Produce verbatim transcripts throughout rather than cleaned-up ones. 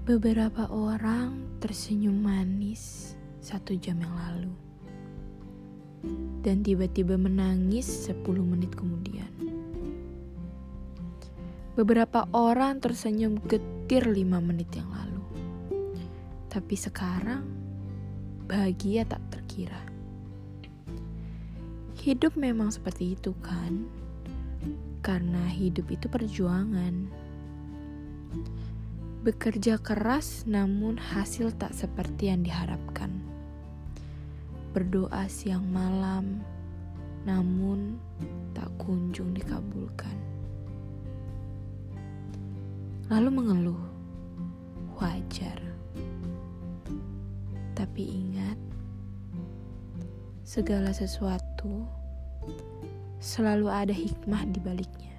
Beberapa orang tersenyum manis satu jam yang lalu, dan tiba-tiba menangis sepuluh menit kemudian. Beberapa orang tersenyum getir lima menit yang lalu, tapi sekarang bahagia tak terkira. Hidup memang seperti itu kan, karena hidup itu perjuangan. Bekerja keras namun hasil tak seperti yang diharapkan. Berdoa siang malam namun tak kunjung dikabulkan. Lalu mengeluh, wajar. Tapi ingat, segala sesuatu selalu ada hikmah di baliknya.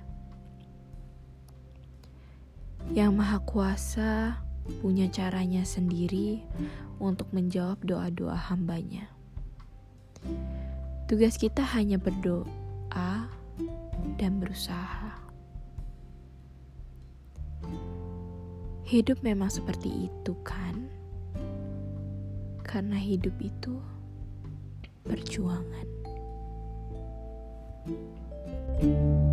Yang Maha Kuasa punya caranya sendiri untuk menjawab doa-doa hambanya. Tugas kita hanya berdoa dan berusaha. Hidup memang seperti itu kan? Karena hidup itu perjuangan.